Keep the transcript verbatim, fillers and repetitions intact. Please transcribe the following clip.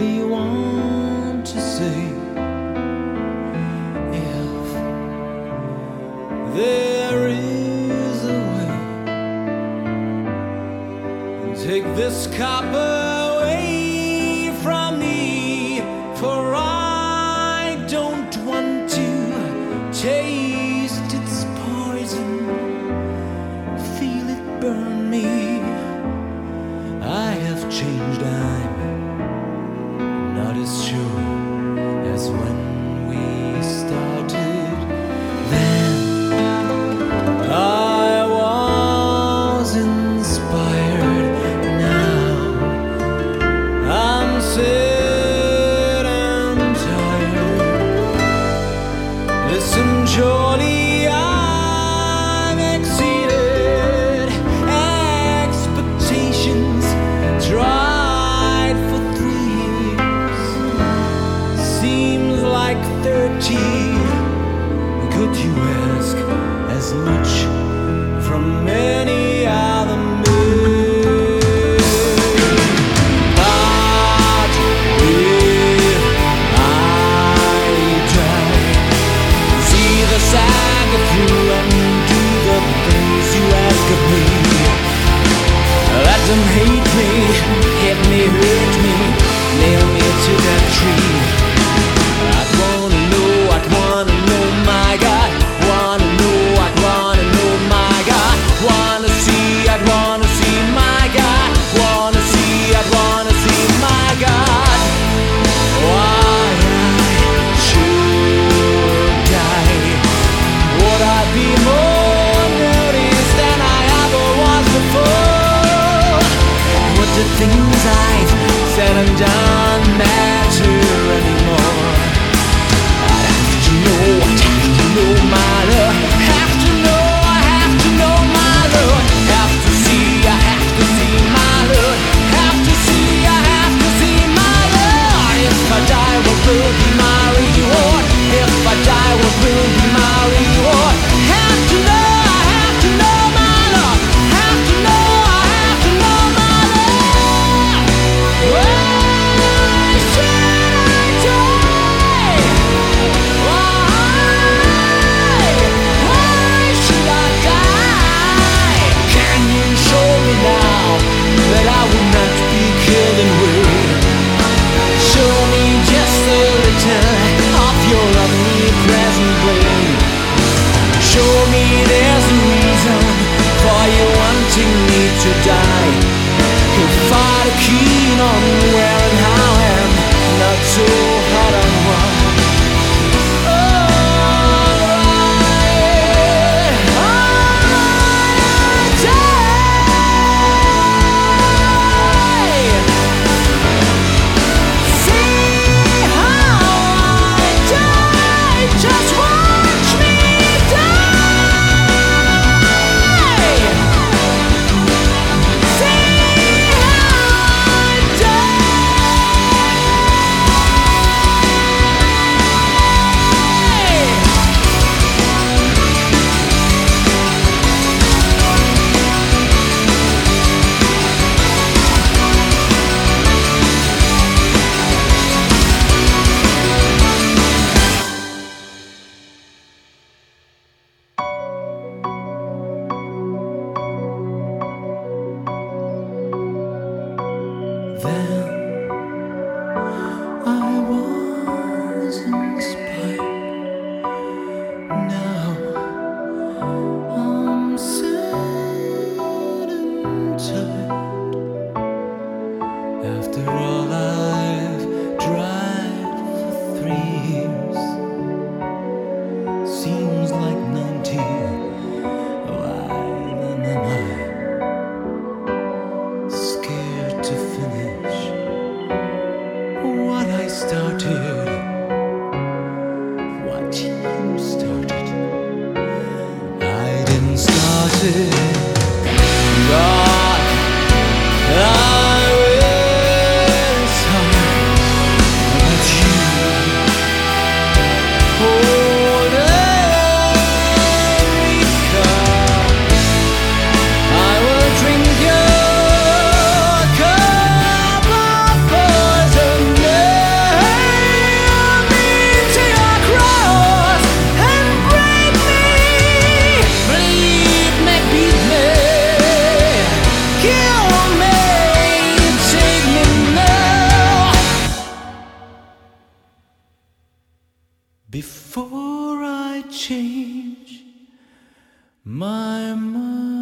really want to say, if there is a way, take this cup away from me, for I don't want to taste its poison, feel it burn me. I have changed, I'm not as sure as when we started. Then I was inspired, now I'm sad and tired. Listen, surely I've exceeded expectations, tried for three years, seems like thirty. Could you ask as much from any other man? But if I die, see the saga through and do the things you ask of me. Let them hate me, hit me, hurt me, nail me to that tree. I'd wanna know, I'd wanna know, my God. Wanna know, I'd wanna know, my God. Wanna see, I'd wanna see, my God. Wanna see, I'd wanna see, my God. Why I should die. Would I be more noticed than I ever was before? Would the things I've said and done matter anymore? I'd have to know, I'd have to know, my love. Have to know, I have to know, my love. Have to see, I have to see, my love. Have to see, I have to see, my love. If I die, what will be my reward? If I die, what will be my reward? Have to know, I have to know, my love. Have to know, I have to know, my love. Why should I die? Why? Why should I die? Can you show me now that I will not be killed and weary? Show me just a little of your omnipresent blade. Show me there's a reason for you wanting me to die. If I'm keen on where and how and not so hot on what. Just watch me die. See how I Then I was inspired, now I'm sad and tired. After all I've tried for three years, seems like ninety. Why then am I scared to finish what I started? What you started, I didn't start it. God, I wish I let you hold every cup. I will drink your cup of poison. My mind